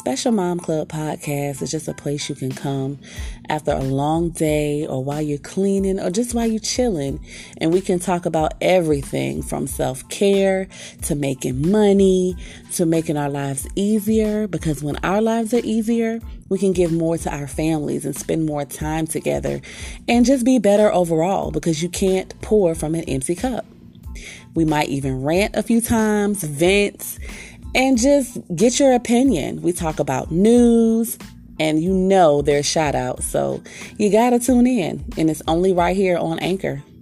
Special Mom Club podcast is just a place you can come after a long day or while you're cleaning or just while you're chilling. And we can talk about everything from self-care to making money to making our lives easier. Because when our lives are easier, we can give more to our families and spend more time together and just be better overall because you can't pour from an empty cup. We might even rant a few times, vent, and just get your opinion. We talk about news, and there's shout outs. So you got to tune in, and it's only right here on Anchor.